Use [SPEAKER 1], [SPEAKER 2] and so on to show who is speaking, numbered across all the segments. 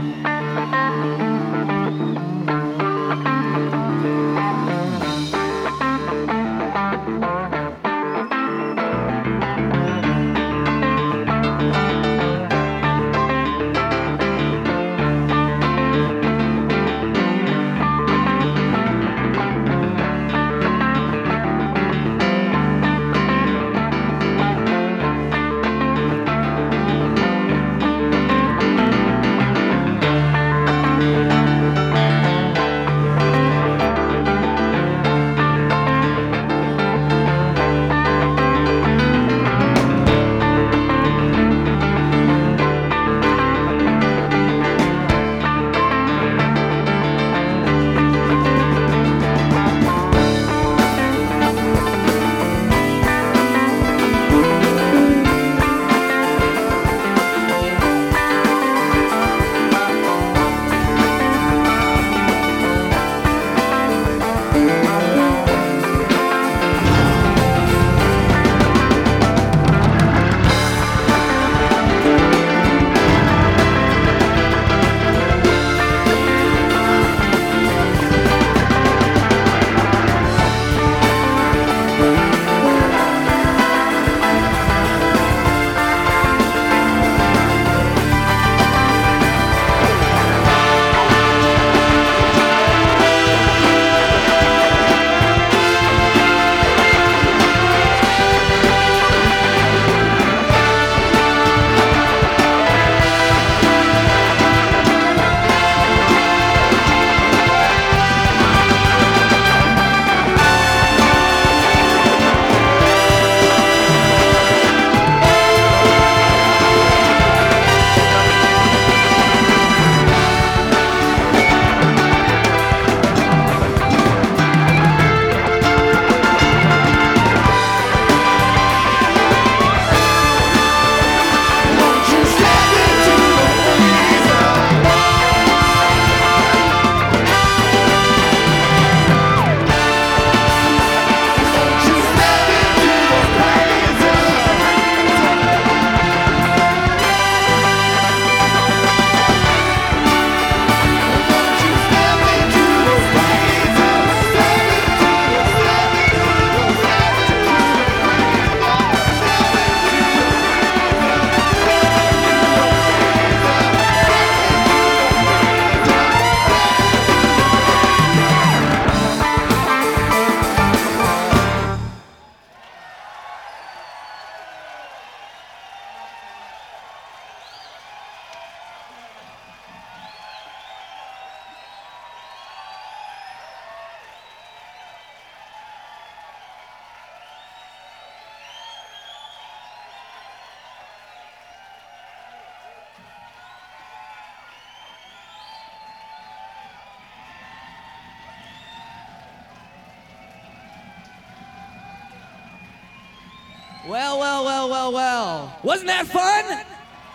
[SPEAKER 1] Well. Wasn't that fun?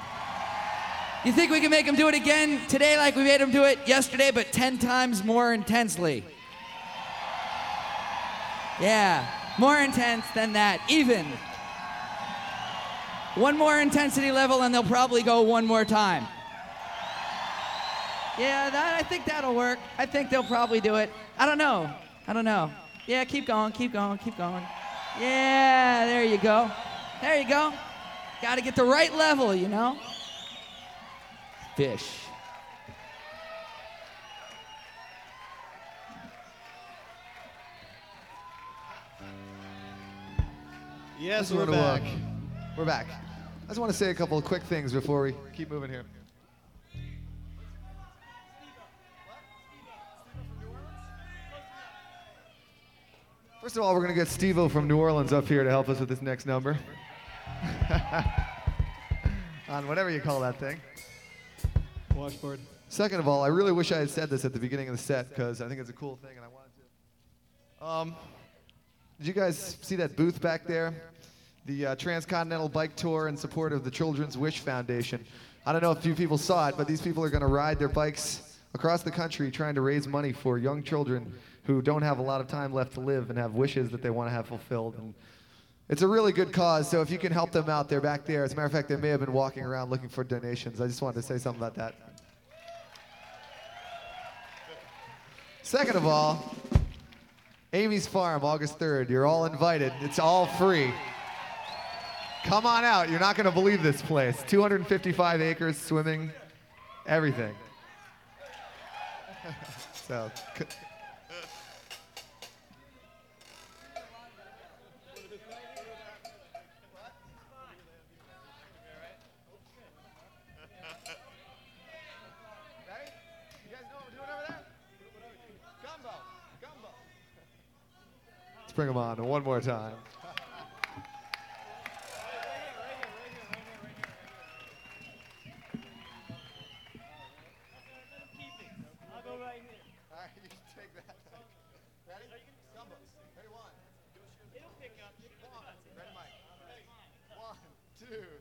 [SPEAKER 1] You think we can make them do it again today like we made them do it yesterday, but 10 times more intensely? Yeah, more intense than that, even. One more intensity level and they'll probably go one more time. Yeah, I think that'll work. I think they'll probably do it. I don't know. Yeah, keep going. Yeah, there you go. Gotta get the right level, you know? Fish.
[SPEAKER 2] Yes, we're back. We're back. I just want to say a couple of quick things before we keep moving here. First of all, we're going to get Steve-O from New Orleans up here to help us with this next number. On whatever you call that thing.
[SPEAKER 3] Washboard.
[SPEAKER 2] Second of all, I really wish I had said this at the beginning of the set because I think it's a cool thing and I wanted to. Did you guys see that booth back there? The Transcontinental Bike Tour in support of the Children's Wish Foundation. I don't know if you people saw it, but these people are going to ride their bikes across the country trying to raise money for young children who don't have a lot of time left to live and have wishes that they want to have fulfilled. And it's a really good cause, so if you can help them out, they're back there. As a matter of fact, they may have been walking around looking for donations. I just wanted to say something about that. Second of all, Amy's Farm, August 3rd. You're all invited. It's all free. Come on out. You're not going to believe this place. 255 acres, swimming, everything. So. Let's bring them on one more time. All right, you can take that. Ready? Gumbo. Ready, one. It'll pick up. Come on. Ready, Mike. 1, 2.